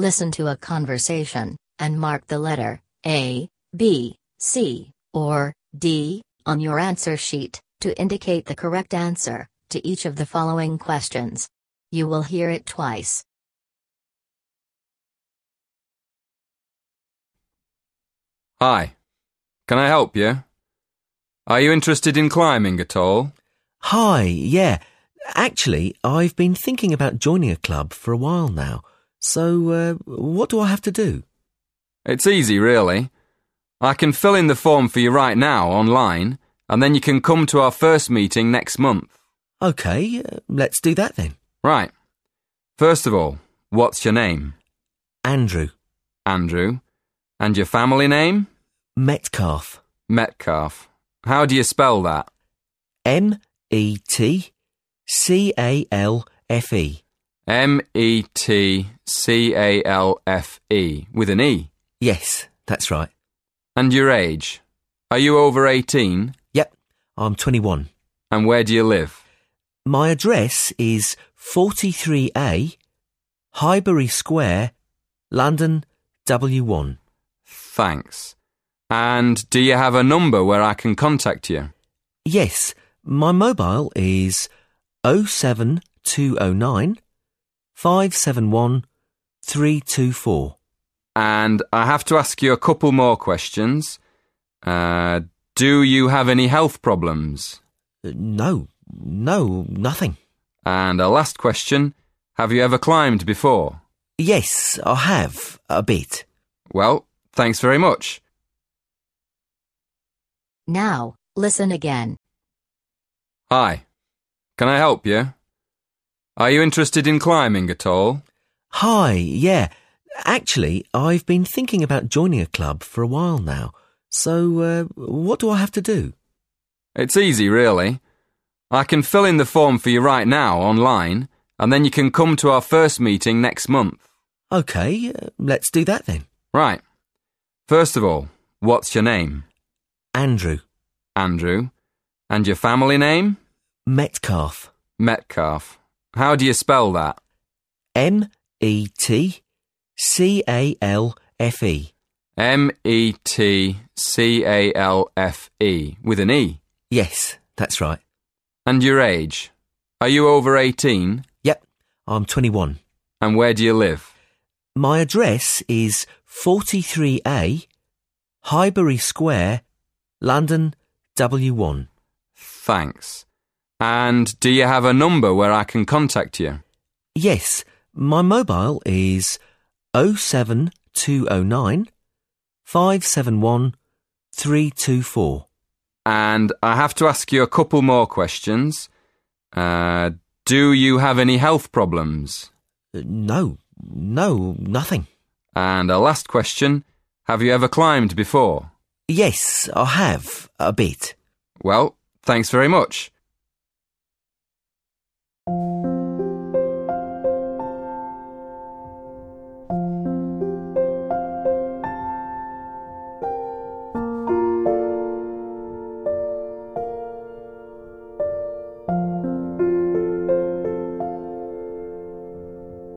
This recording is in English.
Listen to a conversation, and mark the letter A, B, C, or D on your answer sheet to indicate the correct answer to each of the following questions. You will hear it twice. Hi. Can I help you? Are you interested in climbing at all? Hi, yeah. Actually, I've been thinking about joining a club for a while now. So, what do I have to do? It's easy, really. I can fill in the form for you right now online, and then you can come to our first meeting next month. OK, let's do that then. Right. First of all, what's your name? Andrew. Andrew. And your family name? Metcalfe. Metcalfe. How do you spell that? Metcalfe. Metcalfe with an E? Yes, that's right. And your age? Are you over 18? Yep, I'm 21. And where do you live? My address is 43A, Highbury Square, London, W1. Thanks. And do you have a number where I can contact you? Yes, my mobile is 07209 571 324. And I have to ask you a couple more questions. Do you have any health problems? No, nothing. And a last question, have you ever climbed before? Yes, I have, a bit. Well, thanks very much. Now, listen again. Hi. Can I help you? Are you interested in climbing at all? Hi, yeah. Actually, I've been thinking about joining a club for a while now. So, what do I have to do? It's easy, really. I can fill in the form for you right now online, and then you can come to our first meeting next month. OK, let's do that then. Right. First of all, what's your name? Andrew. Andrew. And your family name? Metcalfe. Metcalfe. How do you spell that? Metcalfe. Metcalfe with an E? Yes, that's right. And your age? Are you over 18? Yep, I'm 21. And where do you live? My address is 43A, Highbury Square, London, W1. Thanks. And do you have a number where I can contact you? Yes, my mobile is 07209 571 324. And I have to ask you a couple more questions. Do you have any health problems? No, nothing. And a last question, have you ever climbed before? Yes, I have, a bit. Well, thanks very much.